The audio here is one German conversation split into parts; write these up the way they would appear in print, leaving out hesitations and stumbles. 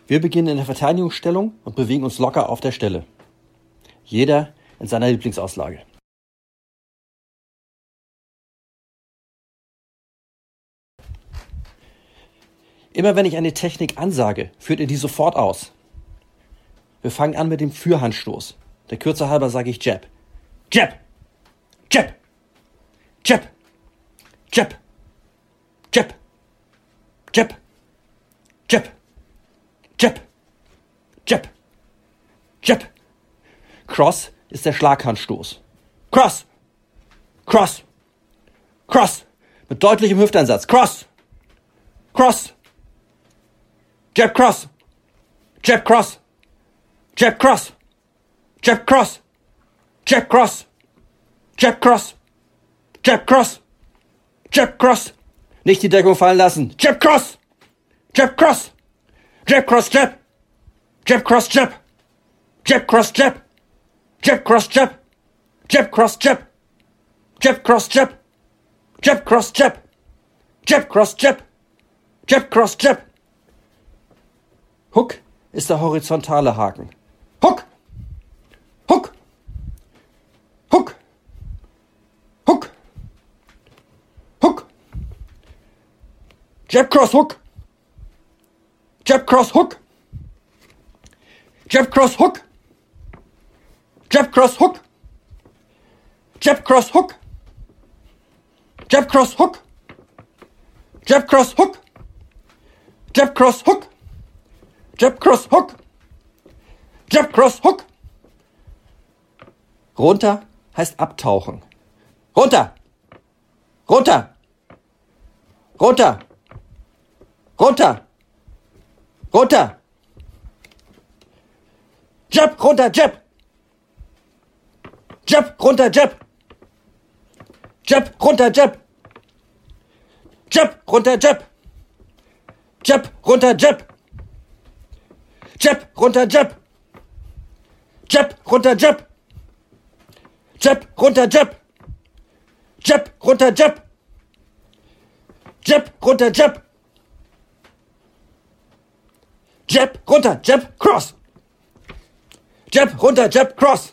Wir beginnen in der Verteidigungsstellung und bewegen uns locker auf der Stelle. Jeder in seiner Lieblingsauslage. Immer wenn ich eine Technik ansage, führt ihr die sofort aus. Wir fangen an mit dem Fürhandstoß. Der Kürze halber sage ich Jab. Jab! Jab! Jab! Jab! Jab! Jab! Jab! Jab! Jab! Jab! Cross ist der Schlaghandstoß. Cross! Cross! Cross! Mit deutlichem Hüfteinsatz. Cross! Cross! Jab cross! Jab cross! Jab cross! Jab cross! Jab cross! Jab cross! Jab cross! Jab cross! Nicht die Deckung fallen lassen. Jab cross! Jab cross! Jab cross jab! Jab cross jab! Jab cross jab! Jab cross jab! Jab cross jab! Jab cross jab! Jab cross jab! Jab cross jab! Jab cross jab! Hook ist der horizontale Haken. Hook! Hook! Hook! Hook! Hook! Jab cross hook! Jab cross hook! Jab cross hook! Jab cross hook! Jab cross hook! Jab cross hook! Jab cross hook! Jab cross hook! Jab cross hook! Jab cross hook! Runter heißt abtauchen. Runter! Runter! Runter! Runter! Runter! Jab, runter, jab! Jab, runter, jab! Jab, runter, jab! Jab, runter, jab! Jab, runter, jab! Jab, runter, jab! Jab, runter, jab! Jab, runter, jab! Jab, runter, jab! Jab, runter, jab! Jab, runter, jab, cross! Jab, runter, jab, cross!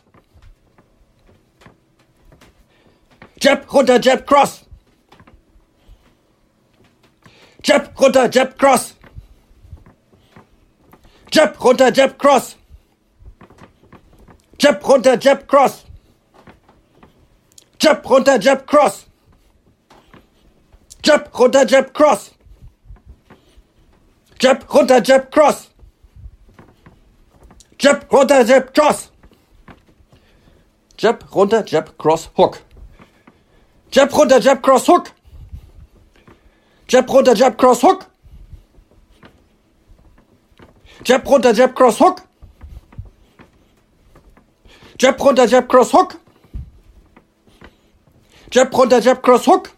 Jab, runter, jab, cross! Jab, runter, jab, cross! Jab, runter, jab, cross! Jab, runter, jab, cross! Jab, runter, jab, cross! Jab, runter, jab, cross! Jab, runter, jab, cross! Jab, runter, jab, cross! Jab, runter, jab, cross, hook! Jab, runter, jab, cross, hook! Jab, runter, jab, cross, hook! Jab, runter, jab, cross, hook! Jab, runter, jab, cross, hook! Jab, runter, jab, cross, hook!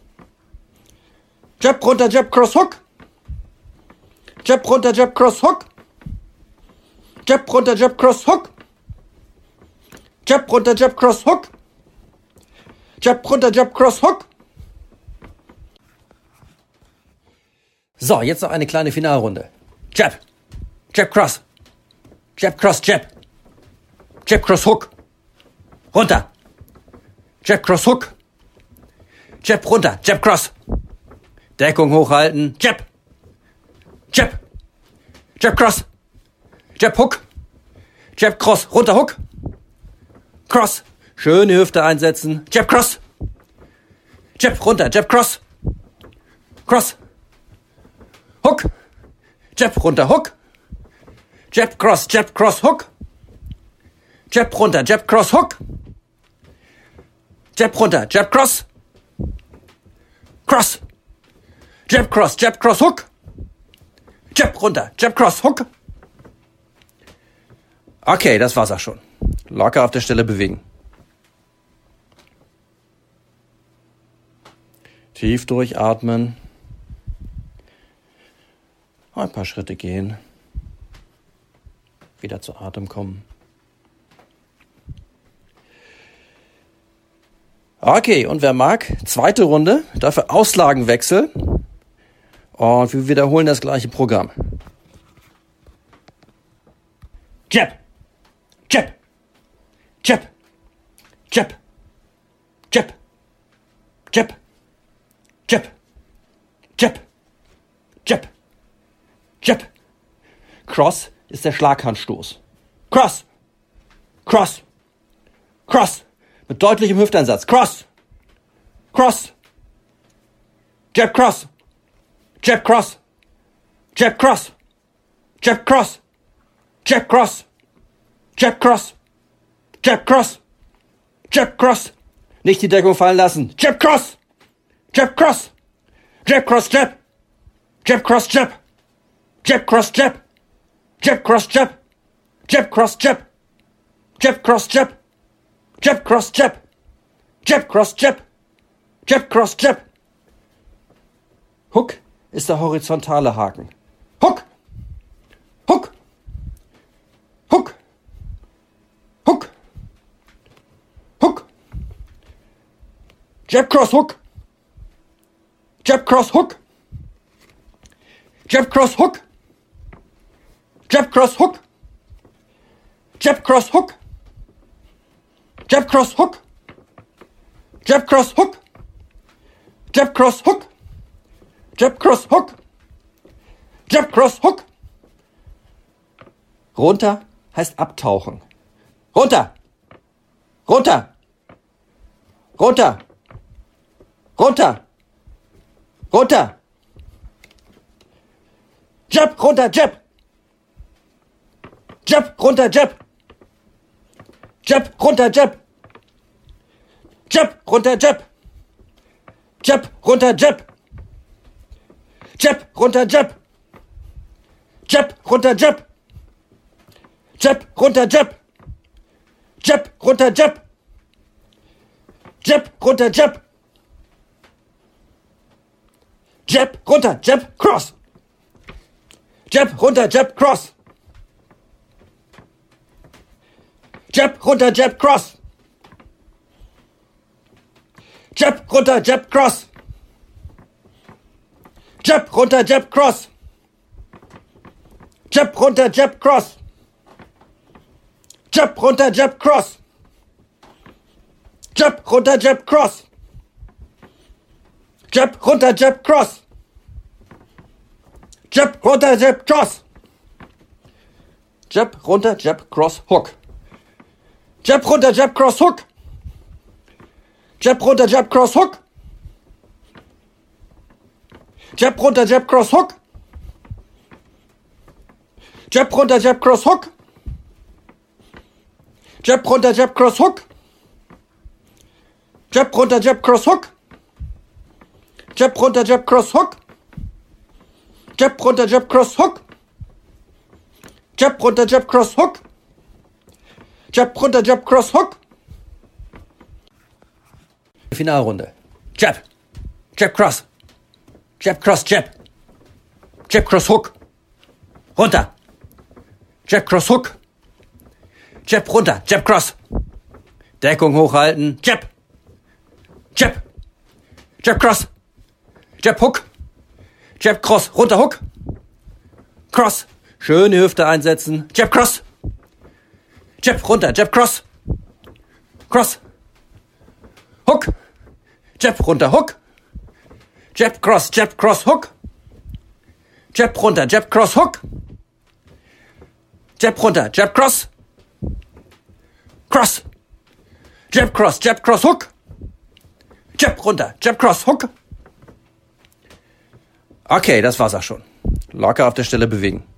Jab, runter, jab, cross, hook! Jab, runter, jab, cross, hook! Jab, runter, jab, cross, hook! Jab, runter, jab, cross, hook! Jab, runter, jab, cross, hook! So, jetzt noch eine kleine Finalrunde. Jab! Jab, cross! Jab, cross, jab! Jab, cross, hook! Runter! Jab, cross, hook! Jab, runter, jab, cross! Deckung hochhalten, jab! Jab! Jab, cross! Jab, hook! Jab, cross, runter, hook! Cross! Schöne Hüfte einsetzen, jab, cross! Jab, runter, jab, cross! Cross! Hook! Jab, runter, hook! Jab, cross, hook! Jab, runter, jab, cross, hook! Jab, runter, jab, cross! Cross! Jab, cross, hook! Jab, runter, jab, cross, hook! Okay, das war's auch schon. Locker auf der Stelle bewegen. Tief durchatmen. Ein paar Schritte gehen. Wieder zu Atem kommen. Okay, und wer mag, zweite Runde, dafür Auslagenwechsel. Und wir wiederholen das gleiche Programm. Jab. Jab. Jab. Jab. Jab. Jab. Jab. Jab. Jab. Jab. Cross ist der Schlaghandstoß. Cross. Cross. Cross. Mit deutlichem Hüfteinsatz. Cross. Cross. Jab cross. Jab cross. Jab cross. Jab cross. Jab cross. Jab cross. Jab cross. Jab cross. Nicht die Deckung fallen lassen. Jab cross. Jab cross. Jab cross jab. Jab cross jab. Jab cross jab. Jab cross jab. Jab cross jab. Jab cross jab. Jab cross jab. Jab cross jab. Jab cross jab. Hook ist der horizontale Haken. Hook. Hook. Hook. Hook. Hook. Jab cross hook. Jab cross hook. Jab cross hook. Jab cross hook. Jab cross hook. Jab cross hook. Jab cross hook. Jab cross hook. Jab cross hook. Jab cross hook. Runter heißt abtauchen. Runter. Runter. Runter. Runter. Runter. Jab, runter, jab. Jab, runter, jab. Jab, runter, jab. Jab, runter, jab. Jab, runter, jab. Jab, runter, jab. Jab, runter, jab. Jab, runter, jab. Jab, runter, jab. Jab, runter, jab. Jab, runter, jab, cross. Jab, runter, jab, cross. Jab, runter, jab, cross. Jab, runter, jab, cross. Jab, runter, jab, cross. Jab, runter, jab, cross. Jab, runter, jab, cross. Jab, runter, jab, cross. Jab, runter, jab, cross. Jab, runter, jab, cross. Jab, runter, jab, cross, hook. Jab, runter, jab, cross, hook. Jab, runter, jab, cross, hook. Jab, runter, jab, cross, hook. Jab, runter, jab, cross, hook. Jab, runter, jab, cross, hook. Jab, runter, jab, cross, hook. Jab, runter, jab, cross, hook. Jab, runter, jab, cross, hook. Jab, runter, jab, cross, hook. Jab, runter, jab, cross, hook. Finalrunde. Jab. Jab, cross. Jab, cross, jab. Jab, cross, hook. Runter. Jab, cross, hook. Jab, runter. Jab, cross. Deckung hochhalten. Jab. Jab. Jab, cross. Jab, hook. Jab, cross. Runter, hook. Cross. Schöne Hüfte einsetzen. Jab, cross. Jab, runter. Jab, cross. Cross. Hook. Jab, runter, hook. Jab, cross, hook. Jab, runter, jab, cross, hook. Jab, runter, jab, cross. Cross. Jab, cross, hook. Jab, runter, jab, cross, hook. Okay, das war's auch schon. Locker auf der Stelle bewegen.